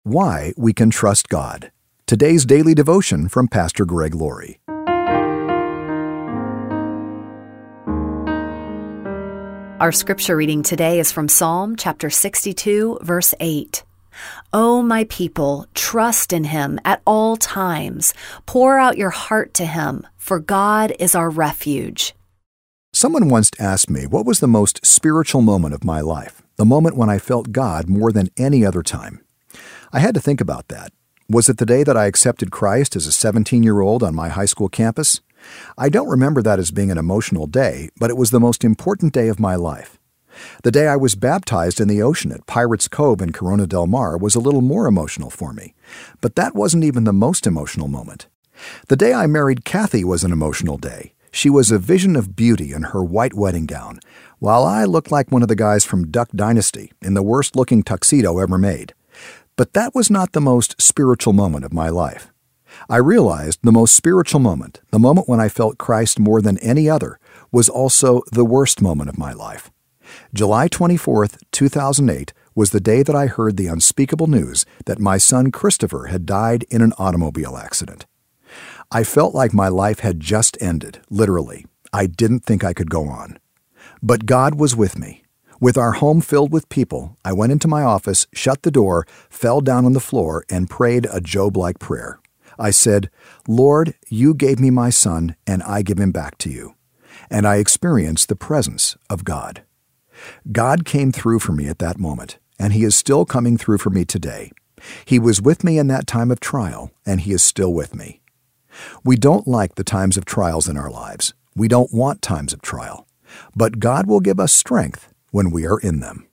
Why we can trust God. Today's daily devotion from Pastor Greg Laurie. Our scripture reading today is from Psalm chapter 62, verse 8. O my people, trust in him at all times. Pour out your heart to him, for God is our refuge. Someone once asked me what was the most spiritual moment of my life, the moment when I felt God more than any other time. I had to think about that. Was it the day that I accepted Christ as a 17-year-old on my high school campus? I don't remember that as being an emotional day, but it was the most important day of my life. The day I was baptized in the ocean at Pirates Cove in Corona del Mar was a little more emotional for me, but that wasn't even the most emotional moment. The day I married Kathy was an emotional day. She was a vision of beauty in her white wedding gown, while I looked like one of the guys from Duck Dynasty in the worst-looking tuxedo ever made. But that was not the most spiritual moment of my life. I realized the most spiritual moment, the moment when I felt Christ more than any other, was also the worst moment of my life. July 24th, 2008 was the day that I heard the unspeakable news that my son Christopher had died in an automobile accident. I felt like my life had just ended, literally. I didn't think I could go on. But God was with me. With our home filled with people, I went into my office, shut the door, fell down on the floor, and prayed a Job-like prayer. I said, Lord, you gave me my son, and I give him back to you. And I experienced the presence of God. God came through for me at that moment, and he is still coming through for me today. He was with me in that time of trial, and he is still with me. We don't like the times of trials in our lives. We don't want times of trial. But God will give us strength when we are in them.